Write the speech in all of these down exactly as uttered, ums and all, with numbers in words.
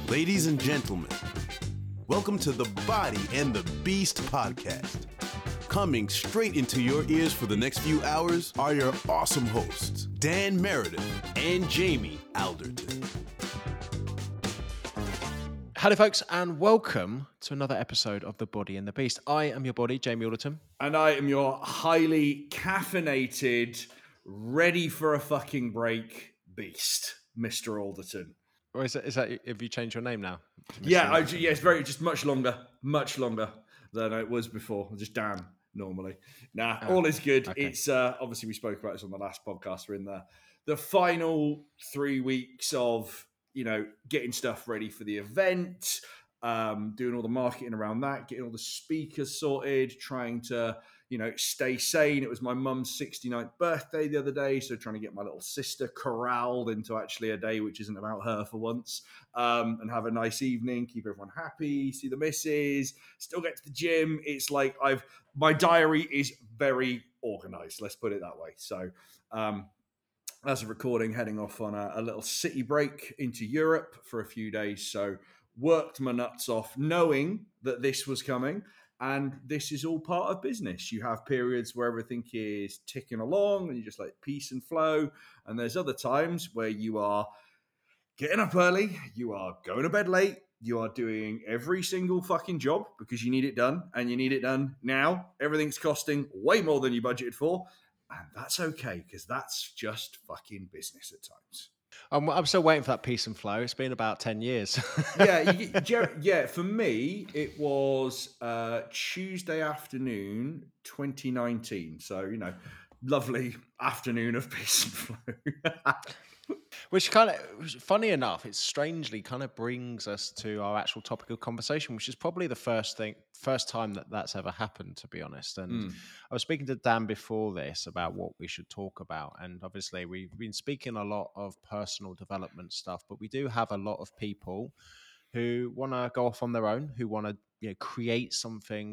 Ladies and gentlemen, welcome to the Body and the Beast podcast. Coming straight into your ears for the next few hours are your awesome hosts, Dan Meredith and Jamie Alderton. Hello, folks, and welcome to another episode of The Body and the Beast. I am your body, Jamie Alderton. And I am your highly caffeinated, ready for a fucking break beast, Mister Alderton. Or is that, is that have you changed your name now? Yeah, I, yeah, it's very, just much longer, much longer than it was before. Just Dan, normally. Nah, Ah, all is good. okay. It's, uh, obviously we spoke about this on the last podcast. We're in the, the final three weeks of, you know, getting stuff ready for the event, um, doing all the marketing around that, getting all the speakers sorted, trying to, you know, stay sane. It was my mum's sixty-ninth birthday the other day, so trying to get my little sister corralled into actually a day which isn't about her for once, um, and have a nice evening, keep everyone happy, see the missus, still get to the gym. It's like I've, my diary is very organized, let's put it that way. So, um, as a recording, heading off on a, a little city break into Europe for a few days. So worked my nuts off knowing that this was coming, and this is all part of business. You have periods where everything is ticking along and you just like peace and flow. And there's other times where you are getting up early, you are going to bed late, you are doing every single fucking job because you need it done, and you need it done now. Everything's costing way more than you budgeted for. And that's okay, because that's just fucking business at times. I'm, I'm still waiting for that peace and flow. It's been about ten years. yeah, you, Jer- yeah. For me, it was uh, Tuesday afternoon, twenty nineteen. So you know, lovely afternoon of peace and flow. Which kind of, funny enough, it strangely kind of brings us to our actual topic of conversation, which is probably the first thing, first time that that's ever happened, to be honest. And Mm. I was speaking to Dan before this about what we should talk about. And obviously we've been speaking a lot of personal development stuff, but we do have a lot of people who want to go off on their own, who want to, you know, create something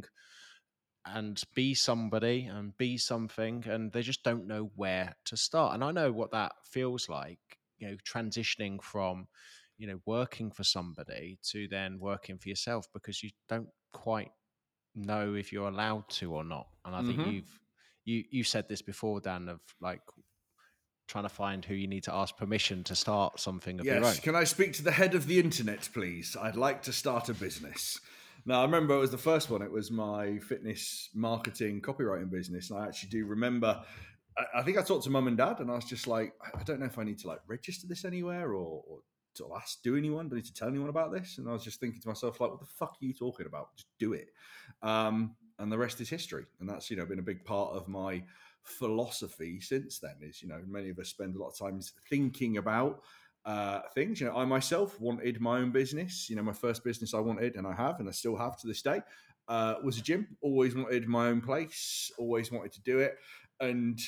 and be somebody and be something, and they just don't know where to start. And I know what that feels like, you know, transitioning from, you know, working for somebody to then working for yourself, because you don't quite know if you're allowed to or not. And I think Mhm. you've you you said this before, Dan, of like trying to find who you need to ask permission to start something of your own. Yes. Can I speak to the head of the internet, please? I'd like to start a business. Now, I remember it was the first one. It was my fitness marketing copywriting business. And I actually do remember, I, I think I talked to mum and dad, and I was just like, I don't know if I need to like register this anywhere or, or to ask, do anyone, do I need to tell anyone about this? And I was just thinking to myself, like, what the fuck are you talking about? Just do it. Um, and the rest is history. And that's, you know, been a big part of my philosophy since then. Is, you know, many of us spend a lot of time thinking about uh, things. You know, I myself wanted my own business. You know, my first business I wanted, and I have, and I still have to this day, uh, was a gym. Always wanted my own place. Always wanted to do it. And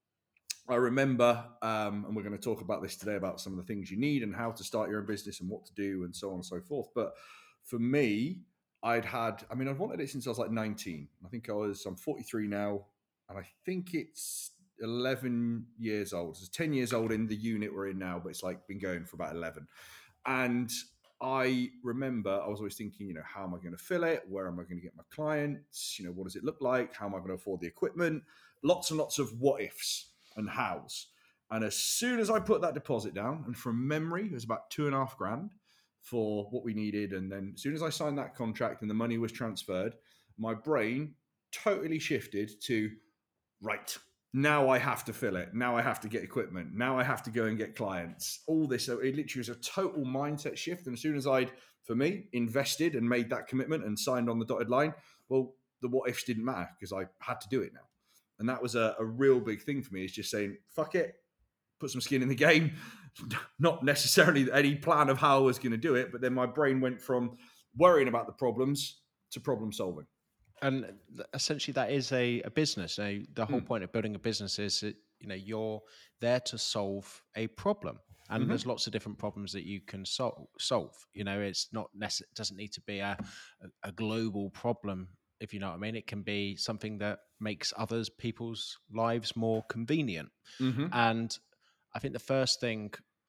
I remember, um, and we're going to talk about this today, about some of the things you need and how to start your own business and what to do and so on and so forth. But for me, I'd had, I mean, I'd wanted it since I was like nineteen. I think I was, I'm forty-three now, and I think it's eleven years old. It's ten years old in the unit we're in now, but it's like been going for about eleven. And I remember I was always thinking, you know, how am I going to fill it? Where am I going to get my clients? You know, what does it look like? How am I going to afford the equipment? Lots and lots of what ifs and hows. And as soon as I put that deposit down, and from memory, it was about two and a half grand for what we needed. And then as soon as I signed that contract and the money was transferred, my brain totally shifted to, right, now I have to fill it. Now I have to get equipment. Now I have to go and get clients. All this, so it literally was a total mindset shift. And as soon as I'd, for me, invested and made that commitment and signed on the dotted line, well, the what ifs didn't matter because I had to do it now. And that was a, a real big thing for me, is just saying, fuck it, put some skin in the game. Not necessarily any plan of how I was going to do it, but then my brain went from worrying about the problems to problem solving. And essentially that is a, a business. Now, the whole Mm. point of building a business is that, you know, you're there to solve a problem. And Mm-hmm. there's lots of different problems that you can sol- solve. You know, it's not necess- it doesn't need to be a, a, a global problem, if you know what I mean. It can be something that makes others, people's lives more convenient. Mm-hmm. And I think the first thing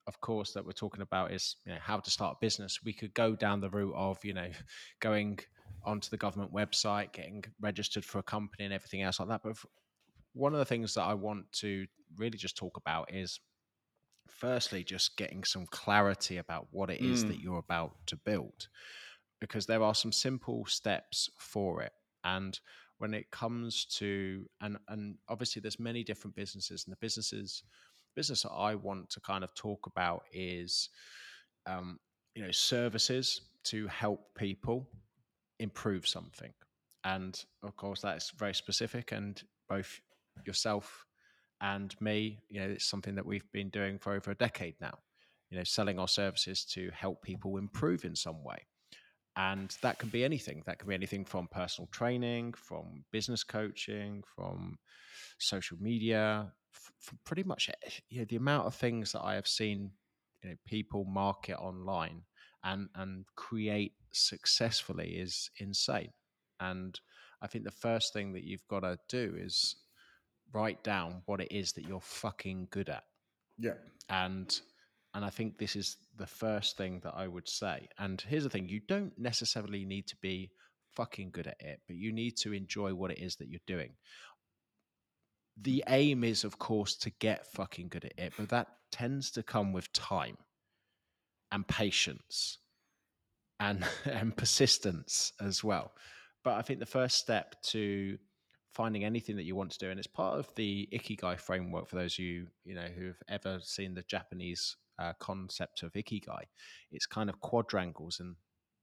of course, that we're talking about is, you know, how to start a business. We could go down the route of, you know, going onto the government website, getting registered for a company and everything else like that. But one of the things that I want to really just talk about is, firstly, just getting some clarity about what it is Mm. that you're about to build, because there are some simple steps for it. And when it comes to, and and obviously there's many different businesses, and the businesses business that I want to kind of talk about is, um, you know, services to help people improve something. And of course, that's very specific. And both yourself and me, you know, it's something that we've been doing for over a decade now, you know, selling our services to help people improve in some way. And that can be anything. That can be anything from personal training, from business coaching, from social media, f- f- pretty much, you know, the amount of things that I have seen, you know, people market online and and create successfully is insane. And I think the first thing that you've got to do is write down what it is that you're fucking good at. Yeah. And and I think this is the first thing that I would say. And here's the thing, you don't necessarily need to be fucking good at it, but you need to enjoy what it is that you're doing. The aim is, of course, to get fucking good at it, but that tends to come with time and patience and and persistence as well. But I think the first step to finding anything that you want to do, and it's part of the Ikigai framework for those of you, you know, who've ever seen the Japanese uh, concept of Ikigai, it's kind of quadrangles, and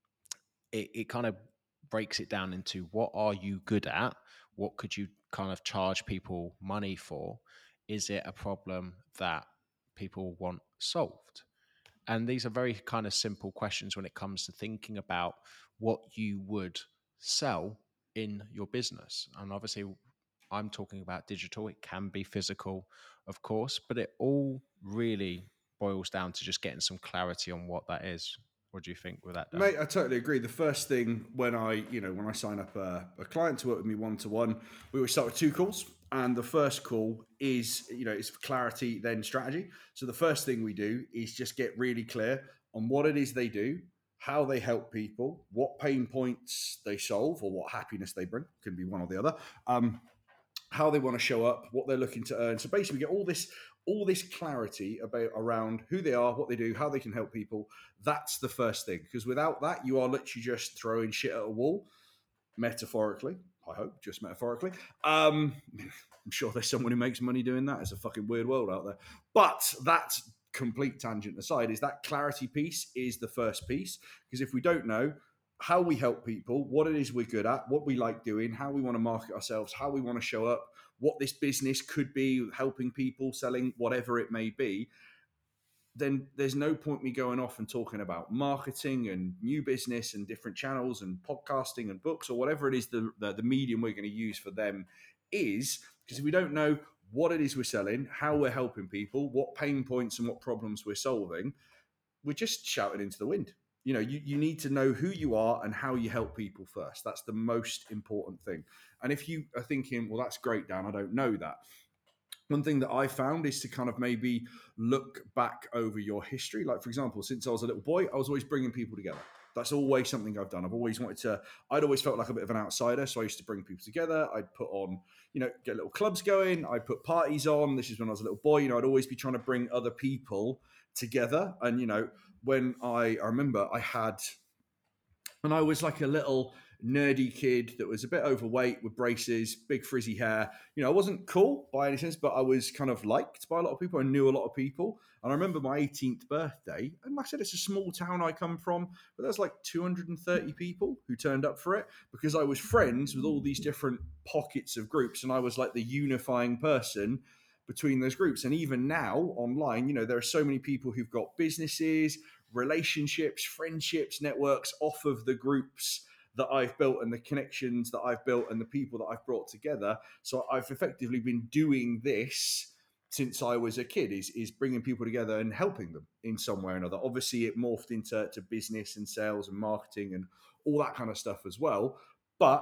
it, it kind of breaks it down into what are you good at? What could you kind of charge people money for? Is it a problem that people want solved? And these are very kind of simple questions when it comes to thinking about what you would sell in your business. And obviously, I'm talking about digital. It can be physical, of course, but it all really boils down to just getting some clarity on what that is. What do you think with that, Dan? Mate, I totally agree. The first thing when I, you know, when I sign up a, a client to work with me one to one, we always start with two calls. And the first call is, you know, it's for clarity, then strategy. So the first thing we do is just get really clear on what it is they do, how they help people, what pain points they solve, or what happiness they bring. Could be one or the other. Um, how they want to show up, what they're looking to earn. So basically, we get all this all this clarity about around who they are, what they do, how they can help people. That's the first thing, because without that, you are literally just throwing shit at a wall, metaphorically. I hope, just metaphorically. Um, I'm sure there's someone who makes money doing that. It's a fucking weird world out there. But that's complete tangent aside, is that clarity piece is the first piece. Because if we don't know how we help people, what it is we're good at, what we like doing, how we want to market ourselves, how we want to show up, what this business could be, helping people, selling, whatever it may be, then there's no point me going off and talking about marketing and new business and different channels and podcasting and books or whatever it is the, the, the medium we're going to use for them is, because if we don't know what it is we're selling, how we're helping people, what pain points and what problems we're solving, we're just shouting into the wind. You know, you, you need to know who you are and how you help people first. That's the most important thing. And if you are thinking, well, that's great, Dan, I don't know that. One thing that I found is to kind of maybe look back over your history. Like, for example, since I was a little boy, I was always bringing people together. That's always something I've done. I've always wanted to, I'd always felt like a bit of an outsider. So I used to bring people together. I'd put on, you know, get little clubs going. I'd put parties on. This is when I was a little boy. You know, I'd always be trying to bring other people together. And, you know, when I, I remember I had, when I was like a little nerdy kid that was a bit overweight with braces, big frizzy hair. You know, I wasn't cool by any sense, but I was kind of liked by a lot of people. I knew a lot of people. And I remember my eighteenth birthday, and like I said, it's a small town I come from, but there's like two hundred thirty people who turned up for it because I was friends with all these different pockets of groups, and I was like the unifying person between those groups. And even now online, you know, there are so many people who've got businesses, relationships, friendships, networks off of the groups that I've built and the connections that I've built and the people that I've brought together. So I've effectively been doing this since I was a kid, is, is bringing people together and helping them in some way or another. Obviously, it morphed into to business and sales and marketing and all that kind of stuff as well. But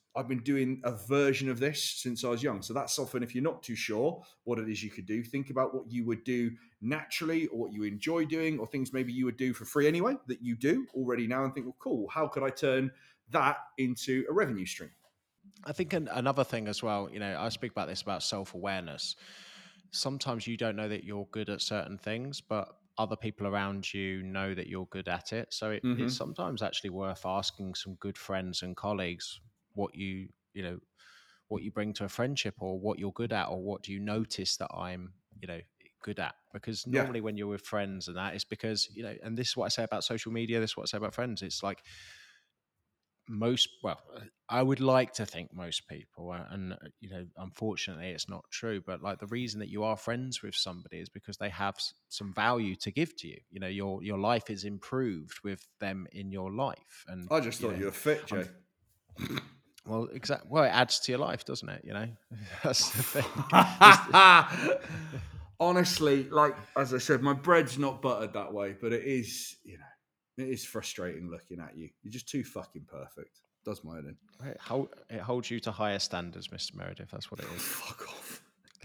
I've been doing a version of this since I was young. So that's often, if you're not too sure what it is you could do, think about what you would do naturally or what you enjoy doing, or things maybe you would do for free anyway that you do already now, and think, well, cool, how could I turn that into a revenue stream? I think an, another thing as well, you know, I speak about this about self-awareness. Sometimes you don't know that you're good at certain things, but other people around you know that you're good at it. So it, Mm-hmm. it's sometimes actually worth asking some good friends and colleagues what you, you know, what you bring to a friendship, or what you're good at, or what do you notice that I'm, you know, good at. Because Yeah. normally when you're with friends and that, it's because, you know, and this is what I say about social media, this is what I say about friends. It's like most, well, I would like to think most people, uh, and, uh, you know, unfortunately it's not true, but like the reason that you are friends with somebody is because they have s- some value to give to you. You know, your, your life is improved with them in your life. And, I just you thought know, you were fit, I'm, Jay. well, exactly. Well, it adds to your life, doesn't it? You know, that's the thing. It's- Honestly, like, as I said, my bread's not buttered that way, but it is, you know, it is frustrating looking at you. You're just too fucking perfect. Does my head in. It, hold, it holds you to higher standards, Mister Meredith. That's what it is. Fuck off.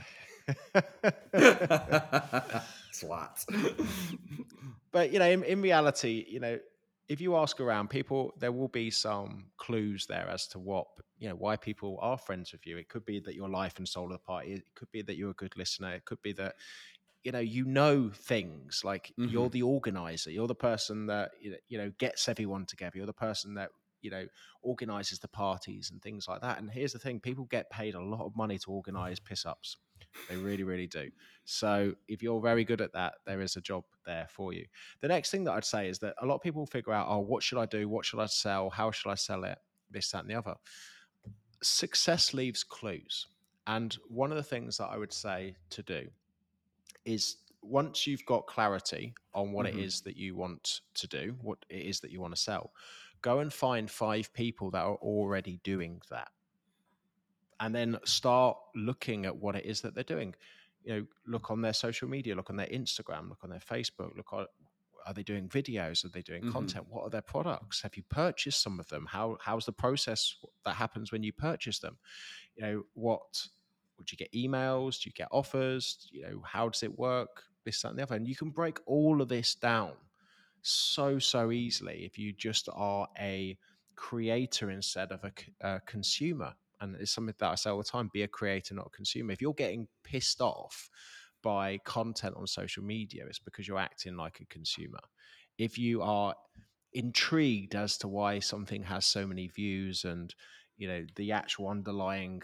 Twat. But, you know, in, in reality, you know, if you ask around people, there will be some clues there as to what, you know, why people are friends with you. It could be that your life and soul of the party. It could be that you're a good listener. It could be that, you know, you know things, like Mm-hmm. you're the organizer. You're the person that, you know, gets everyone together. You're the person that, you know, organizes the parties and things like that. And here's the thing, people get paid a lot of money to organize piss ups. They really, really do. So if you're very good at that, there is a job there for you. The next thing that I'd say is that a lot of people figure out, oh, what should I do? What should I sell? How should I sell it? This, that, and the other. Success leaves clues. And one of the things that I would say to do is, once you've got clarity on what Mm-hmm. it is that you want to do, what it is that you want to sell, go and find five people that are already doing that. And then start looking at what it is that they're doing. You know, look on their social media, look on their Instagram, look on their Facebook, look on, are they doing videos? Are they doing Mm-hmm. content? What are their products? Have you purchased some of them? How how's the process that happens when you purchase them? You know, what would you get emails? Do you get offers? You know, how does it work? This, that, and the other. And you can break all of this down so, so easily if you just are a creator instead of a, a consumer. And it's something that I say all the time, be a creator, not a consumer. If you're getting pissed off by content on social media, it's because you're acting like a consumer. If you are intrigued as to why something has so many views and, you know, the actual underlying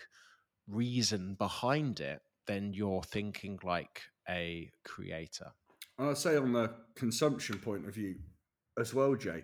reason behind it, then you're thinking like a creator. And I'd say, on the consumption point of view as well, Jay,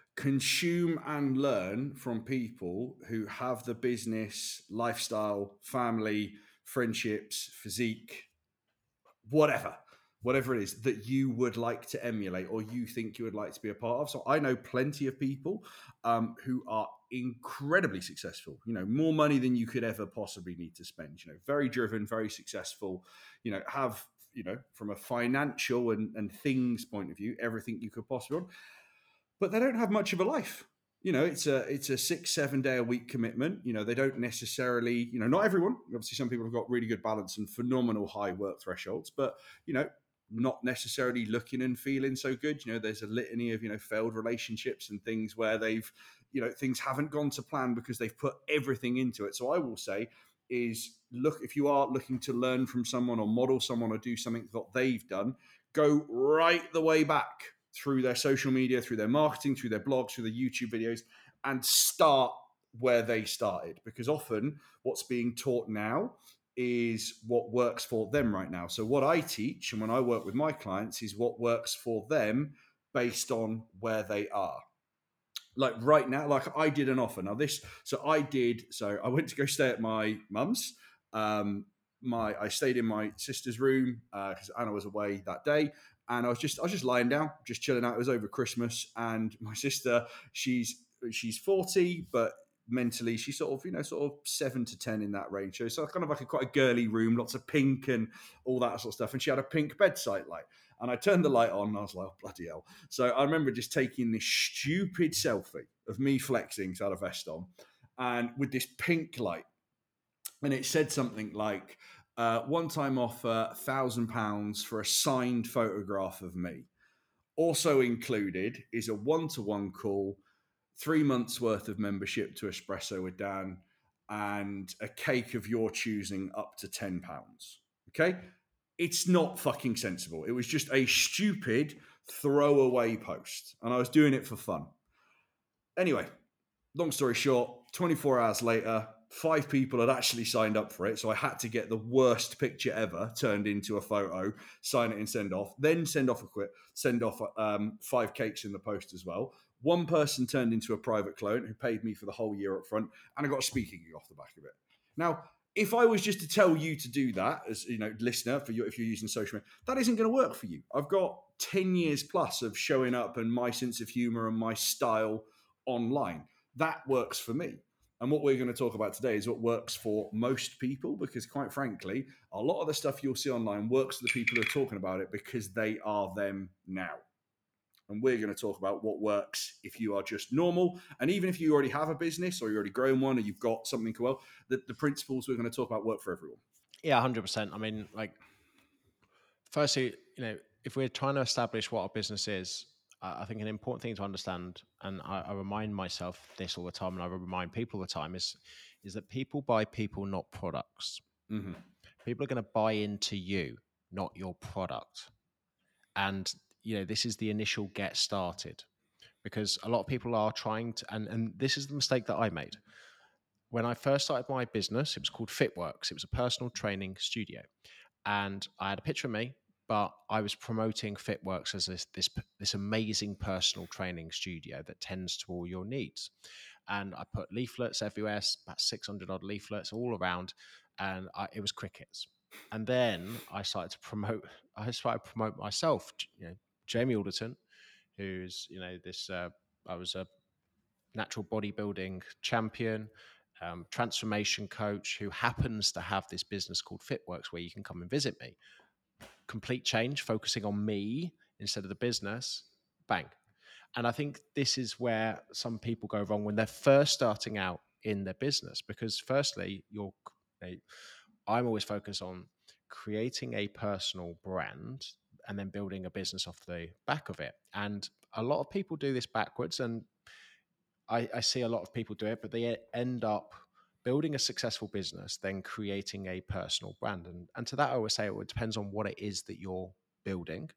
consume and learn from people who have the business, lifestyle, family, friendships, physique, whatever, whatever it is that you would like to emulate or you think you would like to be a part of. So I know plenty of people um, who are incredibly successful, you know, more money than you could ever possibly need to spend, you know, very driven, very successful, you know, have, you know, from a financial and, and things point of view, everything you could possibly want, but they don't have much of a life. You know, it's a it's a six, seven day a week commitment. You know, they don't necessarily, you know, not everyone. Obviously, some people have got really good balance and phenomenal high work thresholds, but, you know, not necessarily looking and feeling so good. You know, there's a litany of, you know, failed relationships and things where they've, you know, things haven't gone to plan because they've put everything into it. So I will say is, look, if you are looking to learn from someone or model someone or do something that they've done, go right the way back through their social media, through their marketing, through their blogs, through the YouTube videos, and start where they started. Because often what's being taught now is what works for them right now. So what I teach and when I work with my clients is what works for them based on where they are. Like right now, like I did an offer. Now this, so I did, so I went to go stay at my mum's. Um, my I stayed in my sister's room because uh, Anna was away that day, and I was just I was just lying down, just chilling out. It was over Christmas, and my sister, she's she's forty, but mentally she's sort of, you know, sort of seven to ten in that range. So it's kind of like a quite a girly room, lots of pink and all that sort of stuff. And she had a pink bedside light, and I turned the light on, and I was like, oh, bloody hell. So I remember just taking this stupid selfie of me flexing, so I had a vest on. and with this pink light. And it said something like, uh, one time offer, one thousand pounds for a signed photograph of me. Also included is a one-to-one call, three months worth of membership to Espresso with Dan, and a cake of your choosing up to ten pounds. Okay? It's not fucking sensible. It was just a stupid throwaway post, and I was doing it for fun. Anyway, long story short, twenty-four hours later, five people had actually signed up for it. So I had to get the worst picture ever turned into a photo, sign it and send off, then send off a quit, send off um, five cakes in the post as well. One person turned into a private client who paid me for the whole year up front, and I got a speaking gig off the back of it. Now, if I was just to tell you to do that, as you know, listener, for you, if you're using social media, that isn't going to work for you. I've got ten years plus of showing up and my sense of humor and my style online. That works for me. And what we're going to talk about today is what works for most people, because quite frankly, a lot of the stuff you'll see online works for the people who are talking about it because they are them now. And we're going to talk about what works if you are just normal. And even if you already have a business or you're already growing one or you've got something well, the, the principles we're going to talk about work for everyone. Yeah, one hundred percent. I mean, like, firstly, you know, if we're trying to establish what our business is, uh, I think an important thing to understand, and I, I remind myself this all the time, and I remind people all the time, is, is that people buy people, not products. Mm-hmm. People are going to buy into you, not your product. And, you know, this is the initial get started, because a lot of people are trying to, and, and this is the mistake that I made. When I first started my business, it was called FitWorks. It was a personal training studio. And I had a picture of me, but I was promoting FitWorks as this, this, this amazing personal training studio that tends to all your needs. And I put leaflets everywhere, about six hundred odd leaflets all around, and I, it was crickets. And then I started to promote, I started to promote myself, you know, Jamie Alderton, who's, you know, this, uh, I was a natural bodybuilding champion, um, transformation coach who happens to have this business called FitWorks where you can come and visit me. Complete change, focusing on me instead of the business, bang. And I think this is where some people go wrong when they're first starting out in their business, because firstly, you're, you know, I'm always focused on creating a personal brand and then building a business off the back of it. And a lot of people do this backwards, and I, I see a lot of people do it, but they end up building a successful business, then creating a personal brand. And, and to that, I always say it depends on what it is that you're building.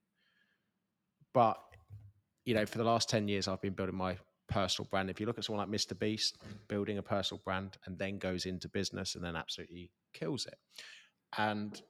But, you know, for the last ten years, I've been building my personal brand. If you look at someone like Mister Beast, building a personal brand and then goes into business and then absolutely kills it. And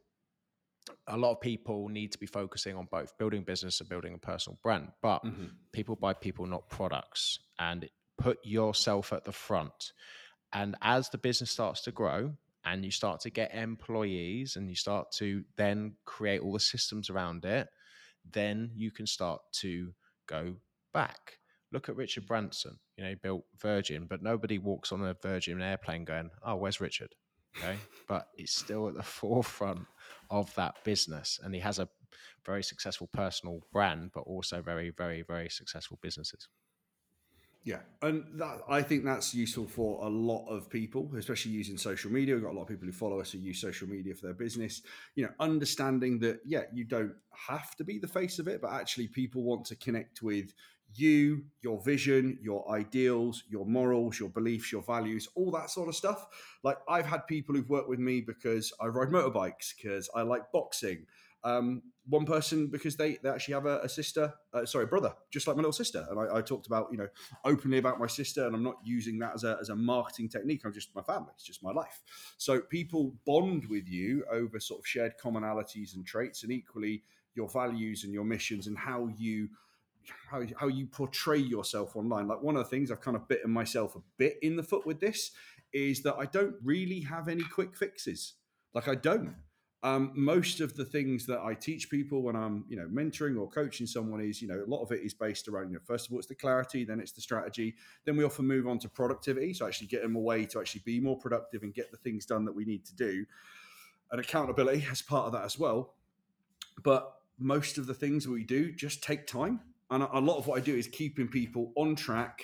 a lot of people need to be focusing on both building business and building a personal brand, but mm-hmm. people buy people, not products, and put yourself at the front. And as the business starts to grow and you start to get employees and you start to then create all the systems around it, then you can start to go back. Look at Richard Branson. You know, he built Virgin, but nobody walks on a Virgin airplane going, oh, where's Richard? Okay. But he's still at the forefront of that business. And he has a very successful personal brand, but also very, very, very successful businesses. Yeah, and that, I think that's useful for a lot of people, especially using social media. We've got a lot of people who follow us who use social media for their business. You know, understanding that, yeah, you don't have to be the face of it, but actually people want to connect with you, your vision, your ideals, your morals, your beliefs, your values, all that sort of stuff. Like, I've had people who've worked with me because I ride motorbikes, because I like boxing. Um, one person because they, they actually have a, a sister, uh, sorry, brother, just like my little sister. And I, I talked about, you know, openly about my sister, and I'm not using that as a, as a marketing technique. I'm just my family. It's just my life. So people bond with you over sort of shared commonalities and traits, and equally your values and your missions and how you, how, how you portray yourself online. Like, one of the things I've kind of bitten myself a bit in the foot with this is that I don't really have any quick fixes. Like, I don't. Um, most of the things that I teach people when I'm, you know, mentoring or coaching someone is, you know, a lot of it is based around, you know, first of all, it's the clarity, then it's the strategy. Then we often move on to productivity. So actually get them a way to actually be more productive and get the things done that we need to do. And accountability as part of that as well. But most of the things we do just take time. And a lot of what I do is keeping people on track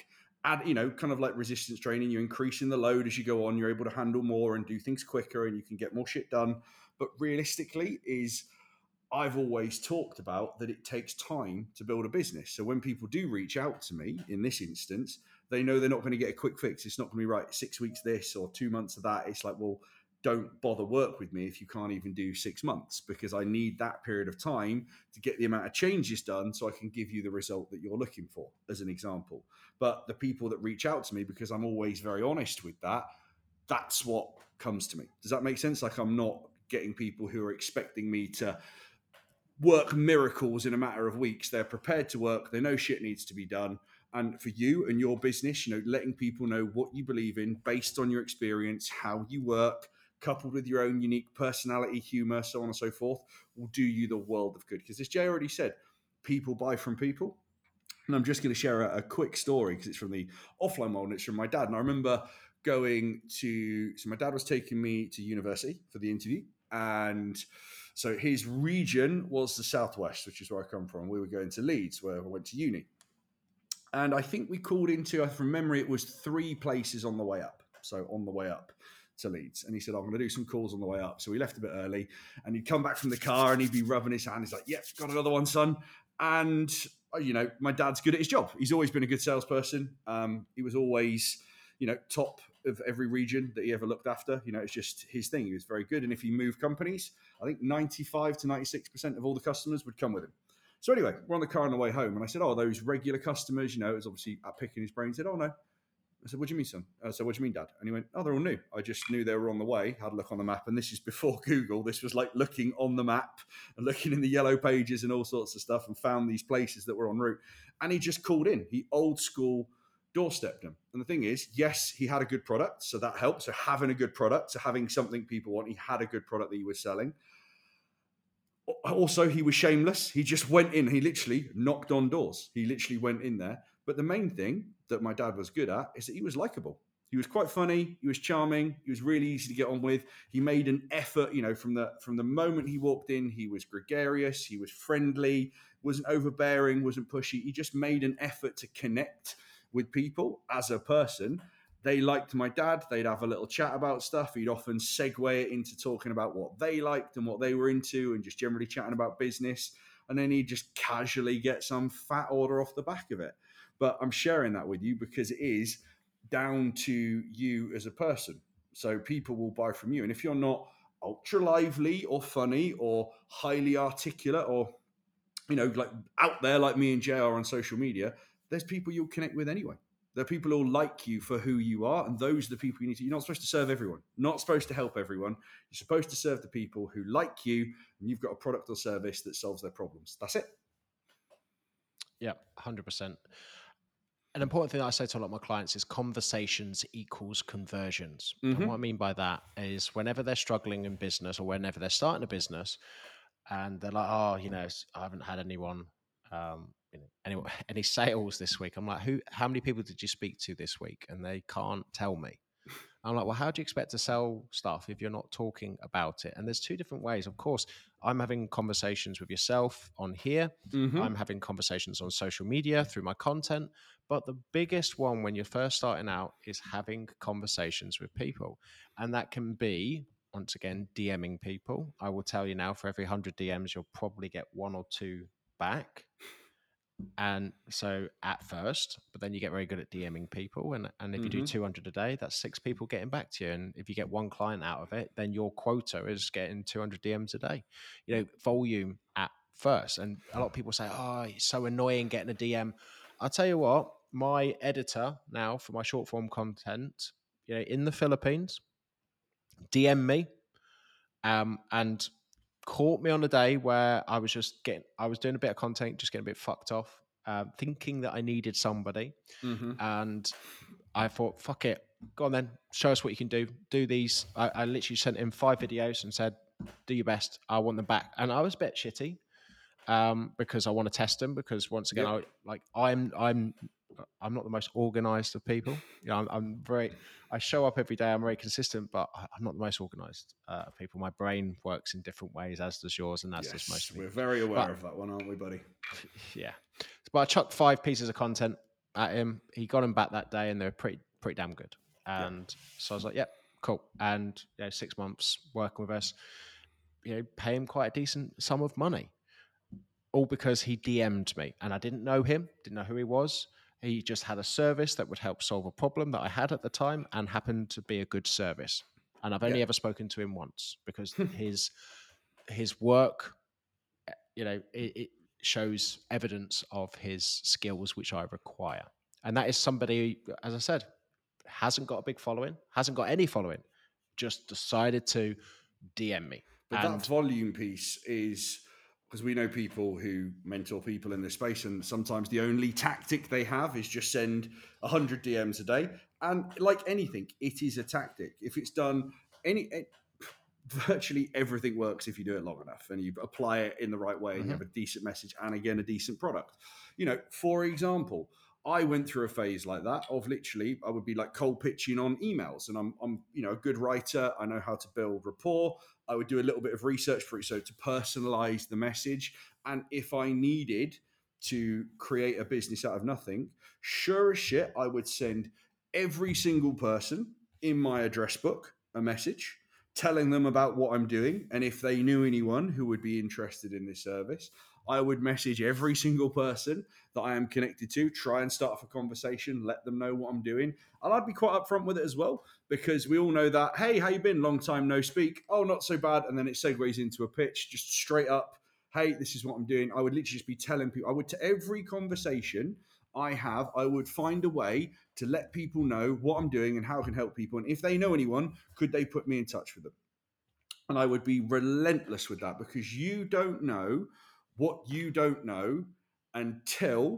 add, you know, kind of like resistance training. You're increasing the load as you go on. You're able to handle more and do things quicker, and you can get more shit done. But realistically, is I've always talked about that it takes time to build a business. So when people do reach out to me in this instance, they know they're not going to get a quick fix. It's not going to be right, six weeks this or two months of that. It's like, well, don't bother work with me if you can't even do six months, because I need that period of time to get the amount of changes done so I can give you the result that you're looking for, as an example. But the people that reach out to me, because I'm always very honest with that, that's what comes to me. Does that make sense? Like, I'm not getting people who are expecting me to work miracles in a matter of weeks. They're prepared to work. They know shit needs to be done. And for you and your business, you know, letting people know what you believe in based on your experience, how you work, coupled with your own unique personality, humor, so on and so forth, will do you the world of good. Because as Jay already said, people buy from people. And I'm just going to share a, a quick story because it's from the offline world and it's from my dad. And I remember going to, so my dad was taking me to university for the interview. And so his region was the Southwest, which is where I come from. We were going to Leeds, where I went to uni. And I think we called into, from memory, it was three places on the way up. So on the way up to Leeds. And he said, I'm going to do some calls on the way up. So we left a bit early and he'd come back from the car and he'd be rubbing his hand. He's like, yep, got another one, son. And, you know, my dad's good at his job. He's always been a good salesperson. Um, he was always, you know, top of every region that he ever looked after. You know, it's just his thing. He was very good. And if he moved companies, I think ninety-five to ninety-six percent of all the customers would come with him. So anyway, we're on the car on the way home. And I said, oh, those regular customers, you know, it was obviously picking his brain. He said, oh, no. I said, what do you mean, son? I said, what do you mean, Dad? And he went, oh, they're all new. I just knew they were on the way, had a look on the map. And this is before Google. This was like looking on the map and looking in the yellow pages and all sorts of stuff and found these places that were en route. And he just called in. He old school doorstepped them. And the thing is, yes, he had a good product. So that helped. So having a good product, so having something people want, he had a good product that he was selling. Also, he was shameless. He just went in. He literally knocked on doors. He literally went in there. But the main thing that my dad was good at is that he was likable. He was quite funny. He was charming. He was really easy to get on with. He made an effort, you know, from the from the moment he walked in, he was gregarious. He was friendly, wasn't overbearing, wasn't pushy. He just made an effort to connect with people as a person. They liked my dad. They'd have a little chat about stuff. He'd often segue it into talking about what they liked and what they were into and just generally chatting about business. And then he'd just casually get some fat order off the back of it. But I'm sharing that with you because it is down to you as a person. So people will buy from you. And if you're not ultra lively or funny or highly articulate or, you know, like out there like me and Jay are on social media, there's people you'll connect with anyway. There are people who'll like you for who you are. And those are the people you need to, you're not supposed to serve everyone, not supposed to help everyone. You're supposed to serve the people who like you and you've got a product or service that solves their problems. That's it. Yeah, one hundred percent. An important thing that I say to a lot of my clients is conversations equals conversions. Mm-hmm. And what I mean by that is whenever they're struggling in business or whenever they're starting a business and they're like, oh, you know, I haven't had anyone, um, you know, any, any sales this week. I'm like, who, how many people did you speak to this week? And they can't tell me. I'm like, well, how do you expect to sell stuff if you're not talking about it? And there's two different ways. Of course, I'm having conversations with yourself on here. Mm-hmm. I'm having conversations on social media through my content. But the biggest one when you're first starting out is having conversations with people. And that can be, once again, DMing people. I will tell you now, for every one hundred D Ms, you'll probably get one or two back. And so at first, but then you get very good at DMing people. And, and if you mm-hmm. do two hundred a day, that's six people getting back to you. And if you get one client out of it, then your quota is getting two hundred D Ms a day. You know, volume at first. And a lot of people say, oh, it's so annoying getting a D M. I'll tell you what, my editor now for my short form content, you know, in the Philippines, D M me um, and caught me on a day where I was just getting, I was doing a bit of content, just getting a bit fucked off, um, thinking that I needed somebody. Mm-hmm. And I thought, fuck it, go on then, show us what you can do. Do these. I, I literally sent him five videos and said, do your best. I want them back. And I was a bit shitty um, because I want to test them because once again, yep. I like I'm, I'm, I'm not the most organized of people. You know, I'm, I'm very, I show up every day. I'm very consistent, but I'm not the most organized uh, of people. My brain works in different ways, as does yours, and that's yes, just most of we're very aware but, of that one, aren't we, buddy? Yeah. But I chucked five pieces of content at him. He got him back that day, and they were pretty pretty damn good. And yeah. so I was like, "Yep, yeah, cool." And you know, six months working with us, you know, pay him quite a decent sum of money, all because he D M'd me, and I didn't know him, didn't know who he was. He just had a service that would help solve a problem that I had at the time, and happened to be a good service. And I've only yeah. ever spoken to him once, because his his work, you know, it, it shows evidence of his skills, which I require. And that is somebody, as I said, hasn't got a big following, hasn't got any following, just decided to D M me. But and that volume piece is, because we know people who mentor people in this space, and sometimes the only tactic they have is just send one hundred D Ms a day. And like anything, it is a tactic. If it's done, any, any virtually everything works if you do it long enough and you apply it in the right way, and mm-hmm. you have a decent message and, again, a decent product. You know, for example, I went through a phase like that of literally, I would be like cold pitching on emails, and I'm, I'm, you know, a good writer. I know how to build rapport. I would do a little bit of research for it, so to personalize the message. And if I needed to create a business out of nothing, sure as shit, I would send every single person in my address book a message telling them about what I'm doing. And if they knew anyone who would be interested in this service, I would message every single person that I am connected to, try and start off a conversation, let them know what I'm doing. And I'd be quite upfront with it as well, because we all know that, hey, how you been? Long time no speak. Oh, not so bad. And then it segues into a pitch, just straight up, hey, this is what I'm doing. I would literally just be telling people, I would, to every conversation I have, I would find a way to let people know what I'm doing and how I can help people. And if they know anyone, could they put me in touch with them? And I would be relentless with that, because you don't know what you don't know until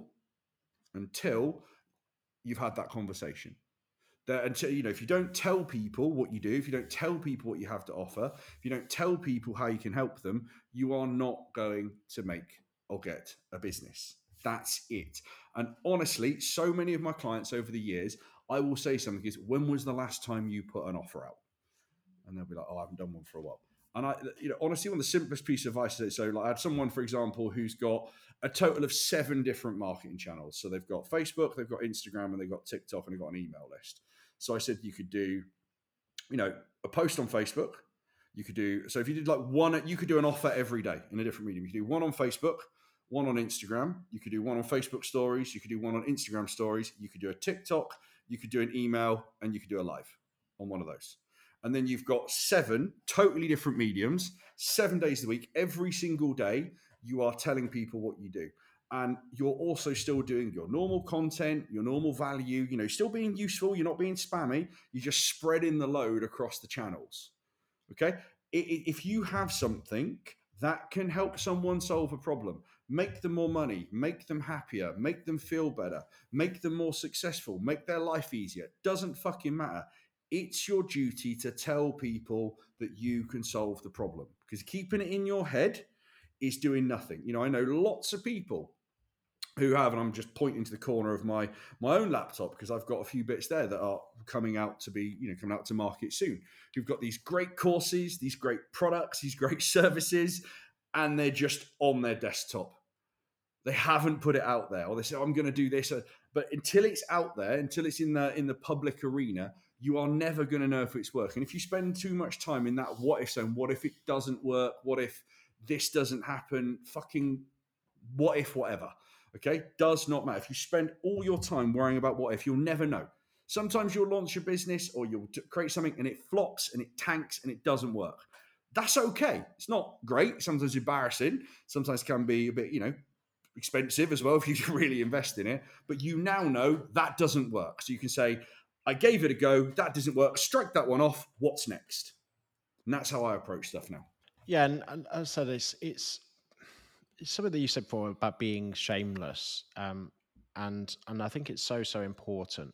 until you've had that conversation. That until, you know, if you don't tell people what you do, if you don't tell people what you have to offer, if you don't tell people how you can help them, you are not going to make or get a business. That's it. And honestly, so many of my clients over the years, I will say something is, when was the last time you put an offer out? And they'll be like, oh, I haven't done one for a while. And I, you know, honestly, one of the simplest piece of advice is, so like I had someone, for example, who's got a total of seven different marketing channels. So they've got Facebook, they've got Instagram, and they've got TikTok, and they've got an email list. So I said, you could do, you know, a post on Facebook. You could do, so if you did like one, you could do an offer every day in a different medium. You could do one on Facebook, one on Instagram. You could do one on Facebook stories. You could do one on Instagram stories. You could do a TikTok. You could do an email, and you could do a live on one of those. And then you've got seven totally different mediums, seven days a week, every single day, you are telling people what you do. And you're also still doing your normal content, your normal value, you know, still being useful. You're not being spammy. You're just spreading the load across the channels. Okay. If you have something that can help someone solve a problem, make them more money, make them happier, make them feel better, make them more successful, make their life easier, doesn't fucking matter. It's your duty to tell people that you can solve the problem, because keeping it in your head is doing nothing. You know, I know lots of people who have, and I'm just pointing to the corner of my, my own laptop, because I've got a few bits there that are coming out to be, you know, coming out to market soon. Who've got these great courses, these great products, these great services, and they're just on their desktop. They haven't put it out there, or they say, oh, I'm going to do this. But until it's out there, until it's in the in the public arena, you are never going to know if it's working. If you spend too much time in that what if zone, what if it doesn't work? What if this doesn't happen? Fucking what if whatever, okay? Does not matter. If you spend all your time worrying about what if, you'll never know. Sometimes you'll launch a business or you'll create something and it flops and it tanks and it doesn't work. That's okay. It's not great. Sometimes embarrassing. Sometimes can be a bit, you know, expensive as well if you really invest in it. But you now know that doesn't work. So you can say, I gave it a go. That doesn't work. Strike that one off. What's next? And that's how I approach stuff now. Yeah, and, and as I said, it's, it's it's something that you said before about being shameless, um, and and I think it's so so important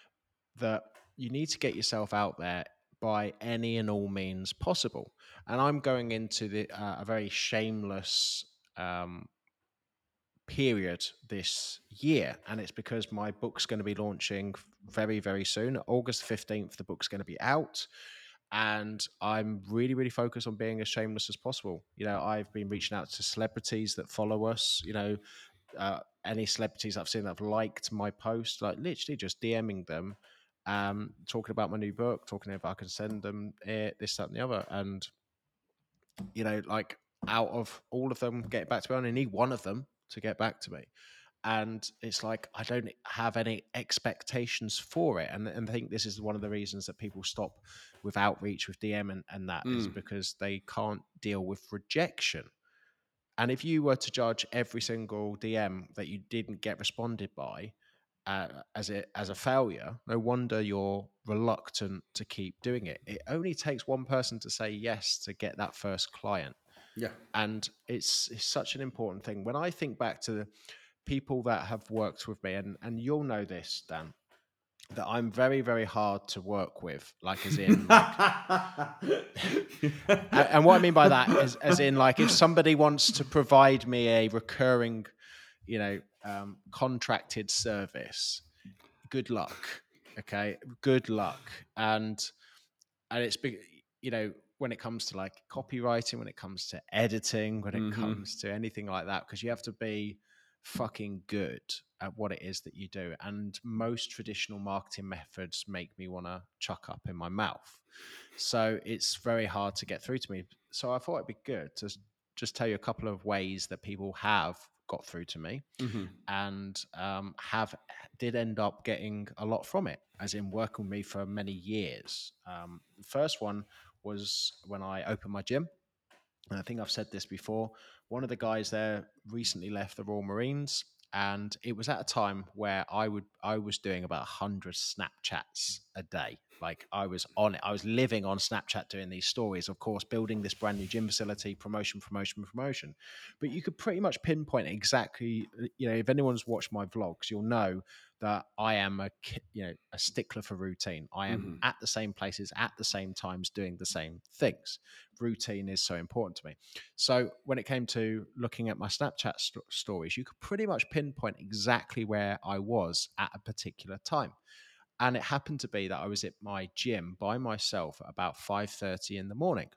that you need to get yourself out there by any and all means possible. And I'm going into the uh, a very shameless um, period this year, and it's because my book's going to be launching very very soon. August fifteenth, the book's going to be out, and I'm really really focused on being as shameless as possible. You know, I've been reaching out to celebrities that follow us, you know, uh, any celebrities I've seen that have liked my post, like literally just DMing them, um, talking about my new book, talking if I can send them it, this, that, and the other. And, you know, like out of all of them getting back to me, I only need one of them to get back to me. And it's like, I don't have any expectations for it. And, and I think this is one of the reasons that people stop with outreach, with D M and, and that mm. is because they can't deal with rejection. And if you were to judge every single D M that you didn't get responded by uh, as a as a failure, no wonder you're reluctant to keep doing it. It only takes one person to say yes to get that first client. Yeah. And it's, it's such an important thing. When I think back to the people that have worked with me, and, and you'll know this, Dan, that I'm very, very hard to work with, like as in, like, and what I mean by that is as in like, if somebody wants to provide me a recurring, you know, um, contracted service, good luck. Okay. Good luck. And, and it's big, you know, when it comes to like copywriting, when it comes to editing, when it mm-hmm. comes to anything like that, because you have to be fucking good at what it is that you do. And most traditional marketing methods make me want to chuck up in my mouth. So it's very hard to get through to me. So I thought it'd be good to just tell you a couple of ways that people have got through to me mm-hmm. and um, have did end up getting a lot from it, as in working with me for many years. Um, the first one was when I opened my gym. And I think I've said this before. One of the guys there recently left the Royal Marines, and it was at a time where I would I was doing about one hundred Snapchats a day. Like I was on it. I was living on Snapchat doing these stories, of course, building this brand new gym facility, promotion, promotion, promotion. But you could pretty much pinpoint exactly, you know, if anyone's watched my vlogs, you'll know that I am a, you know, a stickler for routine. I am mm-hmm. at the same places at the same times doing the same things. Routine is so important to me. So when it came to looking at my Snapchat st- stories, you could pretty much pinpoint exactly where I was at a particular time. And it happened to be that I was at my gym by myself at about five thirty in the morning.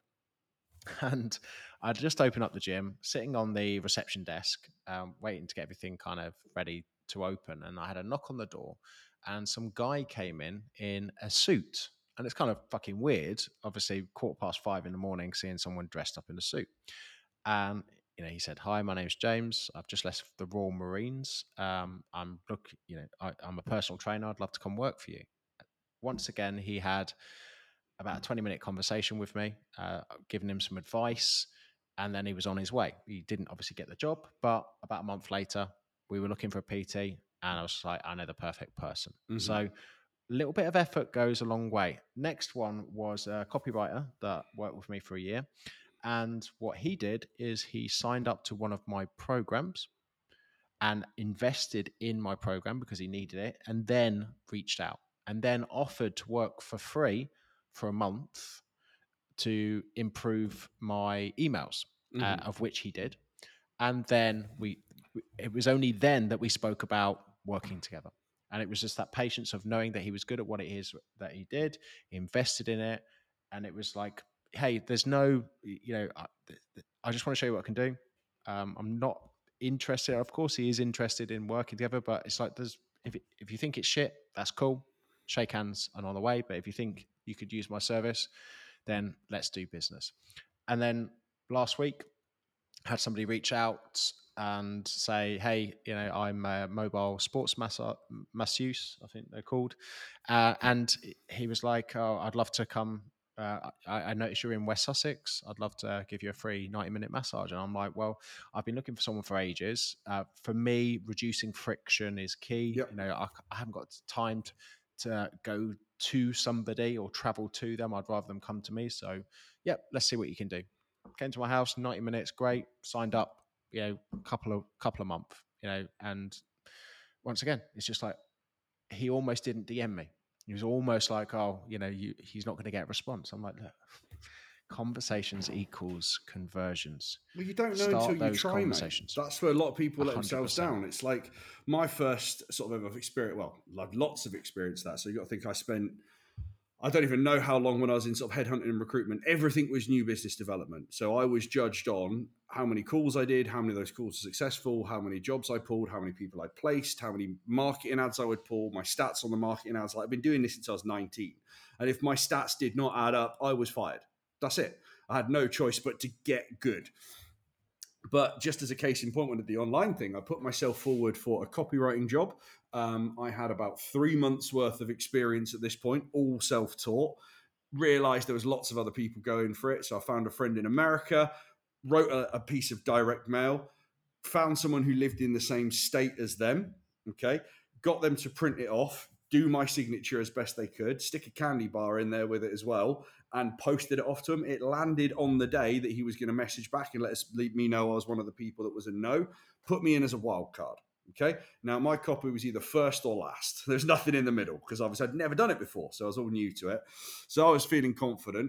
And I'd just opened up the gym, sitting on the reception desk, um, waiting to get everything kind of ready to open. And I had a knock on the door, and some guy came in in a suit. And it's kind of fucking weird, obviously, quarter past five in the morning, seeing someone dressed up in a suit. And you know, he said, "Hi, my name's James. I've just left the Royal Marines. Um, I'm look, you know, I, I'm a personal trainer. I'd love to come work for you." Once again, he had about a twenty minute conversation with me, uh, giving him some advice, and then he was on his way. He didn't obviously get the job, but about a month later, we were looking for a P T, and I was like, I know the perfect person. Mm-hmm. So a little bit of effort goes a long way. Next one was a copywriter that worked with me for a year. And what he did is he signed up to one of my programs and invested in my program because he needed it, and then reached out and then offered to work for free for a month to improve my emails, mm-hmm. uh, of which he did. And then we, it was only then that we spoke about working together. And it was just that patience of knowing that he was good at what it is that he did. He invested in it. And it was like, hey, there's no, you know, I, I just want to show you what I can do. Um, I'm not interested. Of course, he is interested in working together, but it's like, there's, if it, if you think it's shit, that's cool. Shake hands and on the way. But if you think you could use my service, then let's do business. And then last week, had somebody reach out and say, hey, you know, I'm a mobile sports massa- masseuse, I think they're called. Uh, and he was like, oh, I'd love to come. Uh, I, I noticed you're in West Sussex. I'd love to give you a free ninety minute massage. And I'm like, well, I've been looking for someone for ages. Uh, for me, reducing friction is key. Yep. You know, I, I haven't got time to, to go to somebody or travel to them. I'd rather them come to me. So, yep, let's see what you can do. Came to my house, ninety minutes, great. Signed up, you know, a couple of couple of months, you know, and once again, it's just like he almost didn't D M me. He was almost like, oh, you know, you, he's not going to get a response. I'm like, look, conversations equals conversions. Well, you don't know Start until you those try, mate. That's where a lot of people let themselves down. It's like my first sort of experience. Well, like lots of experience that. So you got to think I spent. I don't even know how long when I was in sort of headhunting and recruitment, everything was new business development. So I was judged on how many calls I did, how many of those calls were successful, how many jobs I pulled, how many people I placed, how many marketing ads I would pull, my stats on the marketing ads. Like I've been doing this since I was nineteen. And if my stats did not add up, I was fired. That's it. I had no choice but to get good. But just as a case in point, when I did the online thing, I put myself forward for a copywriting job. Um, I had about three months worth of experience at this point, all self-taught. Realized there was lots of other people going for it. So I found a friend in America, wrote a, a piece of direct mail, found someone who lived in the same state as them, okay, got them to print it off, do my signature as best they could, stick a candy bar in there with it as well, and posted it off to him. It landed on the day that he was going to message back and let us let me know I was one of the people that was a no, put me in as a wild card. Okay. Now my copy was either first or last. There's nothing in the middle because obviously I'd never done it before. So I was all new to it. So I was feeling confident,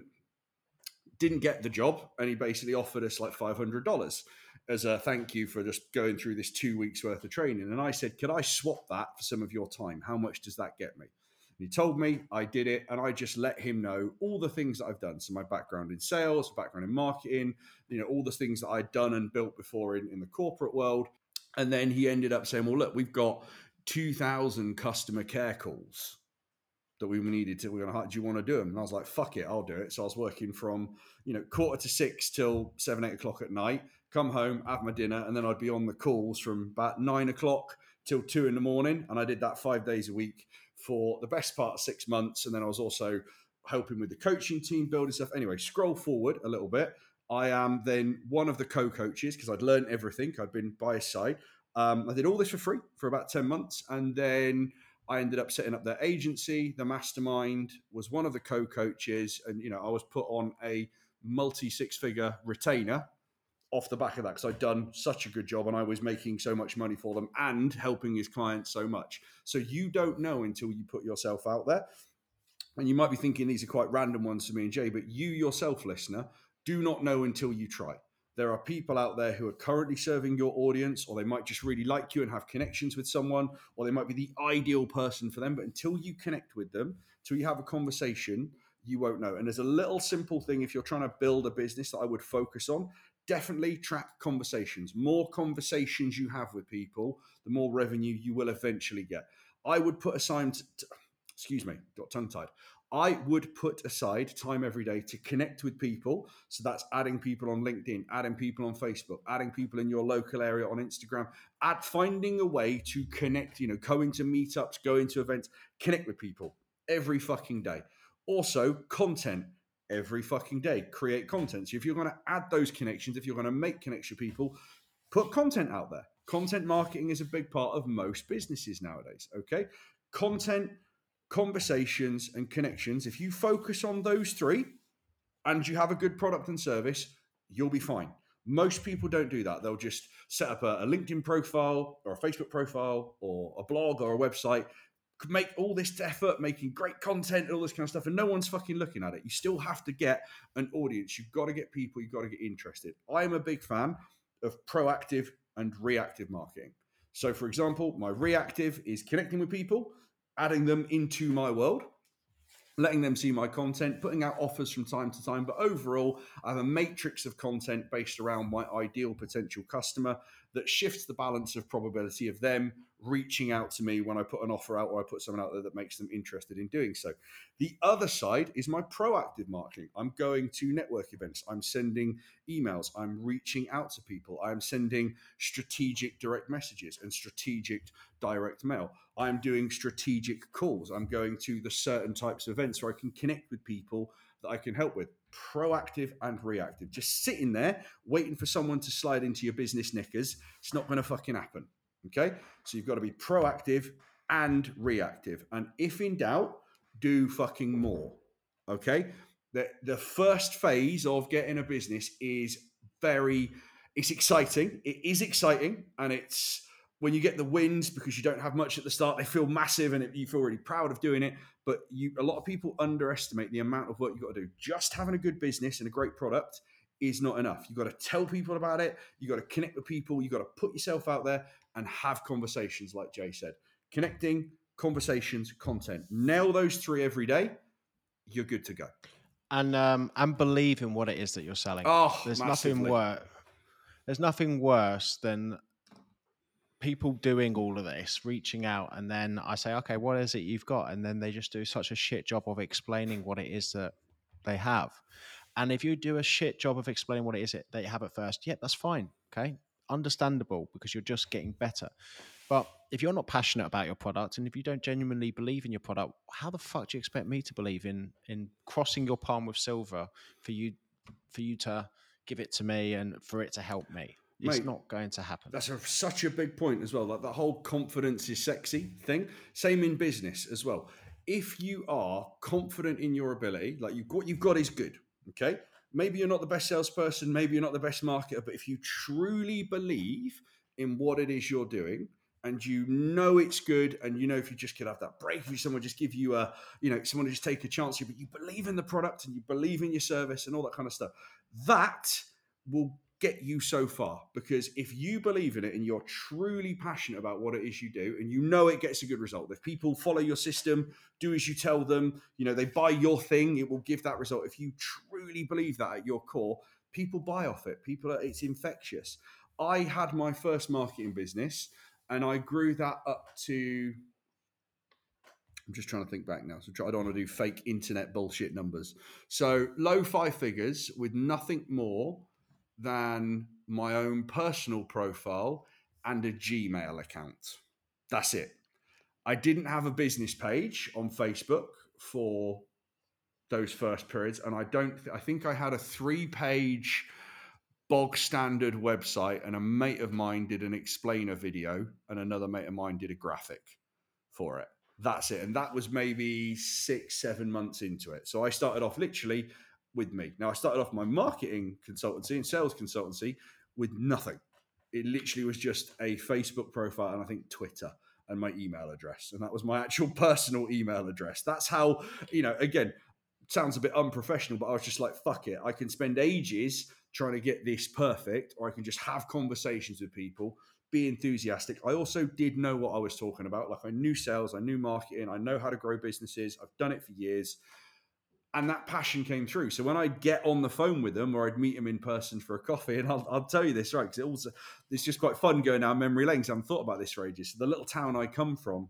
didn't get the job. And he basically offered us like five hundred dollars as a thank you for just going through this two weeks worth of training. And I said, could I swap that for some of your time? How much does that get me? And he told me, I did it. And I just let him know all the things that I've done. So my background in sales, background in marketing, you know, all the things that I'd done and built before in, in the corporate world. And then he ended up saying, well, look, we've got two thousand customer care calls that we needed to, we're going to, do you want to do them? And I was like, fuck it, I'll do it. So I was working from, you know, quarter to six till seven, eight o'clock at night, come home, have my dinner. And then I'd be on the calls from about nine o'clock till two in the morning. And I did that five days a week for the best part of six months. And then I was also helping with the coaching team, building stuff. Anyway, scroll forward a little bit. I am then one of the co-coaches because I'd learned everything. I'd been by his side. Um, I did all this for free for about ten months. And then I ended up setting up their agency. The mastermind was one of the co-coaches. And, you know, I was put on a multi six-figure retainer off the back of that because I'd done such a good job and I was making so much money for them and helping his clients so much. So you don't know until you put yourself out there. And you might be thinking these are quite random ones for me and Jay, but you yourself, listener, do not know until you try. There are people out there who are currently serving your audience, or they might just really like you and have connections with someone, or they might be the ideal person for them. But until you connect with them, until you have a conversation, you won't know. And there's a little simple thing if you're trying to build a business that I would focus on. Definitely track conversations. More conversations you have with people, the more revenue you will eventually get. I would put aside, to, excuse me, got tongue-tied. I would put aside time every day to connect with people. So that's adding people on LinkedIn, adding people on Facebook, adding people in your local area on Instagram, add, finding a way to connect, you know, going to meetups, going to events, connect with people every fucking day. Also, content every fucking day. Create content. So if you're going to add those connections, if you're going to make connection with people, put content out there. Content marketing is a big part of most businesses nowadays. Okay. Content, conversations, and connections. If you focus on those three and you have a good product and service, you'll be fine. Most people don't do that. They'll just set up a, a LinkedIn profile or a Facebook profile or a blog or a website, make all this effort, making great content, all this kind of stuff, and no one's fucking looking at it. You still have to get an audience. You've got to get people. You've got to get interested. I'm a big fan of proactive and reactive marketing. So, for example, my reactive is connecting with people, adding them into my world, letting them see my content, putting out offers from time to time. But overall, I have a matrix of content based around my ideal potential customer that shifts the balance of probability of them reaching out to me when I put an offer out or I put someone out there that makes them interested in doing so. The other side is my proactive marketing. I'm going to network events. I'm sending emails. I'm reaching out to people. I'm sending strategic direct messages and strategic direct mail. I'm doing strategic calls. I'm going to the certain types of events where I can connect with people that I can help with. Proactive and reactive. Just sitting there waiting for someone to slide into your business knickers, it's not going to fucking happen. Okay? So you've got to be proactive and reactive. And if in doubt, do fucking more. Okay? The, the first phase of getting a business is very, it's exciting. It is exciting. And it's when you get the wins, because you don't have much at the start, they feel massive and it, you feel really proud of doing it. But you, a lot of people underestimate the amount of work you've got to do. Just having a good business and a great product is not enough. You've got to tell people about it. You've got to connect with people. You've got to put yourself out there and have conversations, like Jay said. Connecting, conversations, content. Nail those three every day. You're good to go. And um, and believe in what it is that you're selling. Oh, There's massively. nothing worse. there's nothing worse than people doing all of this, reaching out, and then I say, okay, what is it you've got? And then they just do such a shit job of explaining what it is that they have. And if you do a shit job of explaining what it is that you have at first, yeah, that's fine. Okay. Understandable, because you're just getting better. But if you're not passionate about your product, and if you don't genuinely believe in your product, how the fuck do you expect me to believe in in crossing your palm with silver for you for you to give it to me and for it to help me? It's Mate, not going to happen. That's a, such a big point as well. Like that whole confidence is sexy thing. Same in business as well. If you are confident in your ability, like you've got, you've got is good. Okay. Maybe you're not the best salesperson. Maybe you're not the best marketer, but if you truly believe in what it is you're doing, and you know it's good, and you know if you just could have that breakthrough, someone just give you a, you know, someone just take a chance, but you believe in the product and you believe in your service and all that kind of stuff, that will get you so far. Because if you believe in it and you're truly passionate about what it is you do, and you know it gets a good result, if people follow your system, do as you tell them, you know, they buy your thing, it will give that result. If you truly believe that at your core, people buy off it. People are, it's infectious. I had my first marketing business and I grew that up to, I'm just trying to think back now. So I don't want to do fake internet bullshit numbers. So low five figures with nothing more than my own personal profile and a Gmail account. That's it. I didn't have a business page on Facebook for those first periods. And I don't, I think I had a three page bog standard website, and a mate of mine did an explainer video and another mate of mine did a graphic for it. That's it. And that was maybe six, seven months into it. So I started off literally with me. Now I started off my marketing consultancy and sales consultancy with nothing. It literally was just a Facebook profile and I think Twitter and my email address. And that was my actual personal email address. That's how, you know, again, sounds a bit unprofessional, but I was just like, fuck it. I can spend ages trying to get this perfect, or I can just have conversations with people, be enthusiastic. I also did know what I was talking about. Like I knew sales, I knew marketing, I know how to grow businesses. I've done it for years. And that passion came through. So when I'd get on the phone with them or I'd meet them in person for a coffee, and I'll, I'll tell you this, right, because it also, it's just quite fun going down memory lane, because I haven't thought about this for ages. So the little town I come from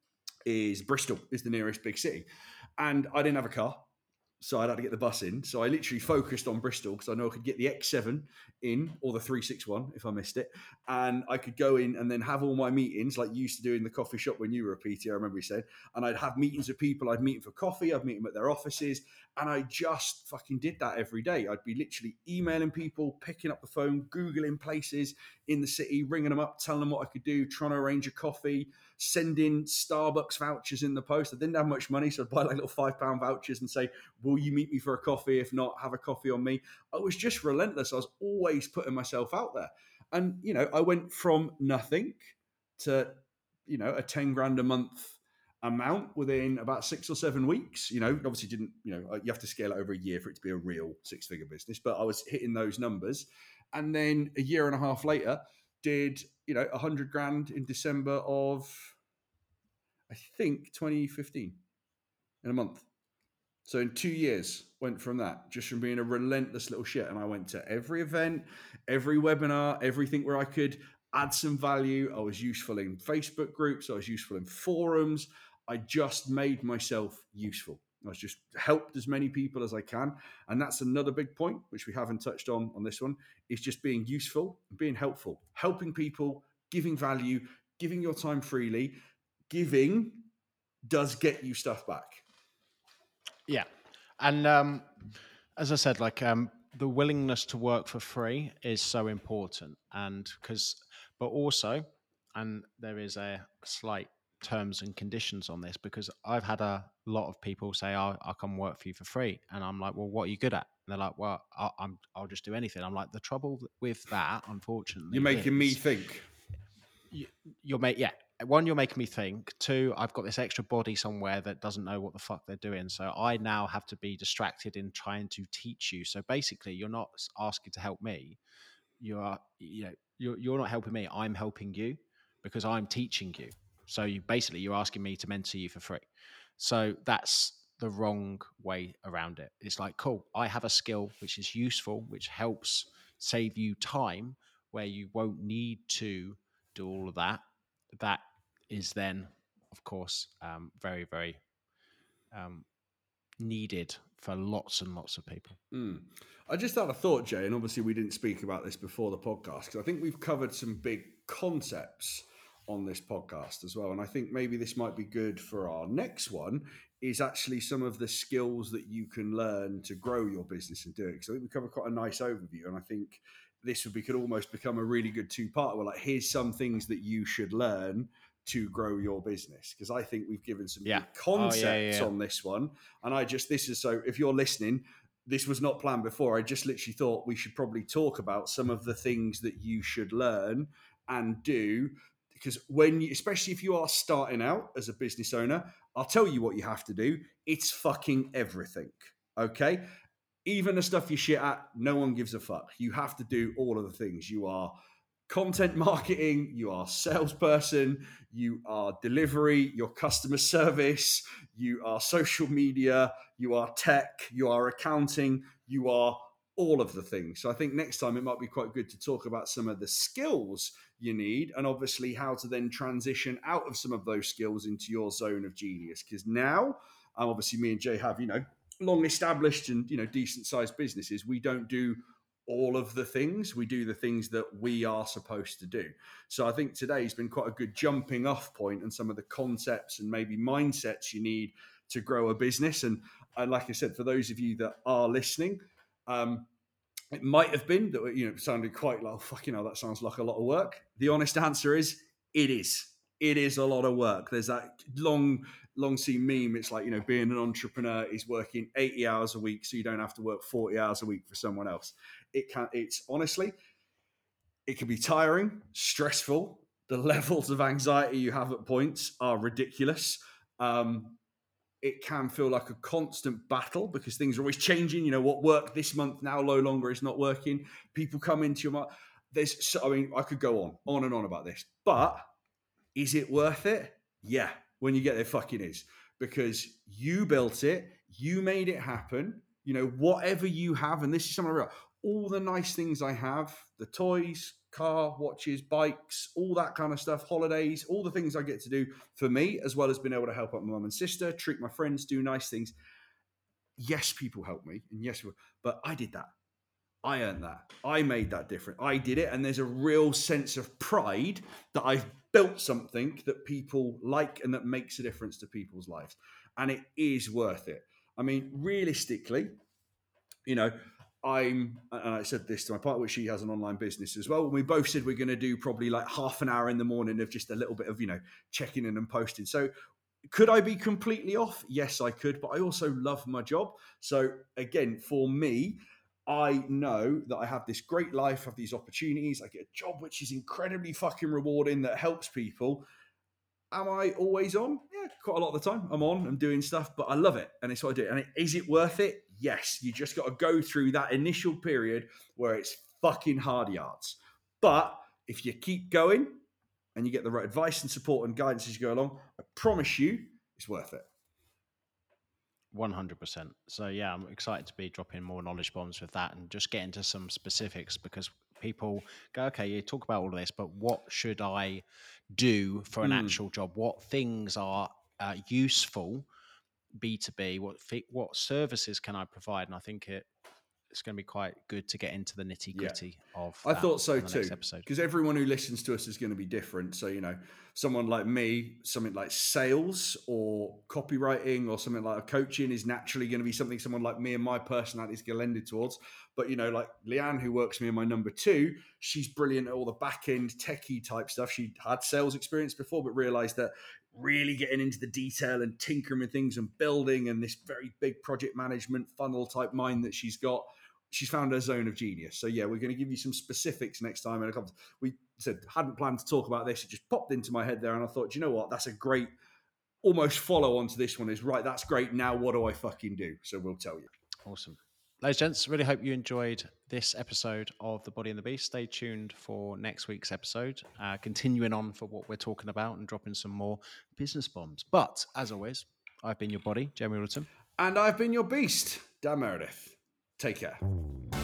is Bristol, is the nearest big city. And I didn't have a car, so I'd had to get the bus in. So I literally focused on Bristol because I know I could get the X seven in, or the three sixty-one if I missed it. And I could go in and then have all my meetings like you used to do in the coffee shop when you were a P T, I remember you said. And I'd have meetings with people. I'd meet them for coffee. I'd meet them at their offices. And I just fucking did that every day. I'd be literally emailing people, picking up the phone, Googling places in the city, ringing them up, telling them what I could do, trying to arrange a coffee, sending Starbucks vouchers in the post. I didn't have much money, so I'd buy like little five pound vouchers and say, will you meet me for a coffee? If not, have a coffee on me. I was just relentless. I was always putting myself out there. And, you know, I went from nothing to, you know, a ten grand a month amount within about six or seven weeks. You know, obviously didn't, you know, you have to scale it over a year for it to be a real six figure business, but I was hitting those numbers. And then a year and a half later, did, you know, a hundred grand in December of, I think, twenty fifteen in a month. So in two years, went from that, just from being a relentless little shit. And I went to every event, every webinar, everything where I could add some value. I was useful in Facebook groups. I was useful in forums. I just made myself useful. I was just helped as many people as I can. And that's another big point, which we haven't touched on on this one, is just being useful and being helpful, helping people, giving value, giving your time freely. Giving does get you stuff back. Yeah. And um, as I said, like um, the willingness to work for free is so important. And because, but also, and there is a slight terms and conditions on this, because I've had a lot of people say, oh, I'll come work for you for free. And I'm like, well, what are you good at? And they're like, well, I'll, I'm, I'll just do anything. I'm like, the trouble with that, unfortunately, You're making is me think. You, you're mate, yeah. One, you're making me think. Two, I've got this extra body somewhere that doesn't know what the fuck they're doing. So I now have to be distracted in trying to teach you. So basically, you're not asking to help me. You are, you know, you're you're not helping me. I'm helping you because I'm teaching you. So you basically you're asking me to mentor you for free. So that's the wrong way around it. It's like, cool, I have a skill which is useful, which helps save you time. where you won't need to do all of that, that is then, of course, um, very, very um, needed for lots and lots of people. Mm. I just had a thought, Jay, and obviously we didn't speak about this before the podcast because I think we've covered some big concepts on this podcast as well. And I think maybe this might be good for our next one is actually some of the skills that you can learn to grow your business and do it. Because I think we covered quite a nice overview. And I think this would be could almost become a really good two-part. We're like, here's some things that you should learn to grow your business. Because I think we've given some yeah. good concepts oh, yeah, yeah. on this one. And I just, this is so, if you're listening, this was not planned before. I just literally thought we should probably talk about some of the things that you should learn and do. Because when you, especially if you are starting out as a business owner, I'll tell you what you have to do. It's fucking everything. Okay. Even the stuff you shit at, no one gives a fuck. You have to do all of the things. You are content marketing, you are salesperson, you are delivery, your customer service, you are social media, you are tech, you are accounting, you are all of the things. So I think next time it might be quite good to talk about some of the skills you need and obviously how to then transition out of some of those skills into your zone of genius. Because now, um, obviously me and Jay have, you know, long established and, you know, decent sized businesses. We don't do all of the things. We do the things that we are supposed to do. So I think today's been quite a good jumping off point and some of the concepts and maybe mindsets you need to grow a business. And, and like I said, for those of you that are listening, um, it might have been that, you know, it sounded quite like, oh, fucking hell, that sounds like a lot of work. The honest answer is it is. It is a lot of work. There's that long, long seen meme. It's like, you know, being an entrepreneur is working eighty hours a week so you don't have to work forty hours a week for someone else. It can, it's honestly, it can be tiring, stressful. The levels of anxiety you have at points are ridiculous. Um, it can feel like a constant battle because things are always changing. You know, what worked this month now no longer is not working. People come into your mind. There's, so, I mean, I could go on, on and on about this, but is it worth it? Yeah, when you get there, fucking is. Because you built it, you made it happen. You know, whatever you have, and this is something real, all the nice things I have, the toys, car, watches, bikes, all that kind of stuff, holidays, all the things I get to do for me, as well as being able to help out my mum and sister, treat my friends, do nice things. Yes, people help me, and yes, but I did that. I earned that. I made that different. I did it. And there's a real sense of pride that I've built something that people like and that makes a difference to people's lives. And it is worth it. I mean, realistically, you know, I'm, and I said this to my partner, which she has an online business as well. And we both said we're going to do probably like half an hour in the morning of just a little bit of, you know, checking in and posting. So could I be completely off? Yes, I could. But I also love my job. So again, for me, I know that I have this great life, have these opportunities. I get a job which is incredibly fucking rewarding that helps people. Am I always on? Yeah, quite a lot of the time. I'm on, I'm doing stuff, but I love it. And it's what I do. And is it worth it? Yes. You just got to go through that initial period where it's fucking hard yards. But if you keep going and you get the right advice and support and guidance as you go along, I promise you it's worth it. one hundred percent. So yeah, I'm excited to be dropping more knowledge bombs with that and just get into some specifics because people go, okay, you talk about all of this, but what should I do for an mm. actual job? What things are uh, useful B two B? What what services can I provide? And I think it it's going to be quite good to get into the nitty gritty yeah. of I thought so too, because everyone who listens to us is going to be different. So, you know, someone like me, something like sales or copywriting or something like coaching is naturally going to be something someone like me and my personality is going to lend it towards. But, you know, like Leanne, who works me in my number two, she's brilliant at all the back end techie type stuff. She had sales experience before, but realized that really getting into the detail and tinkering with things and building and this very big project management funnel type mind that she's got, she's found her zone of genius. So yeah, we're going to give you some specifics next time. And we said, hadn't planned to talk about this. It just popped into my head there. And I thought, you know what? That's a great almost follow on to this one is right. That's great. Now, what do I fucking do? So we'll tell you. Awesome. Ladies and gents, really hope you enjoyed this episode of The Body and the Beast. Stay tuned for next week's episode, uh, continuing on for what we're talking about and dropping some more business bombs. But as always, I've been your body, Jamie Middleton. And I've been your beast, Dan Meredith. Take care.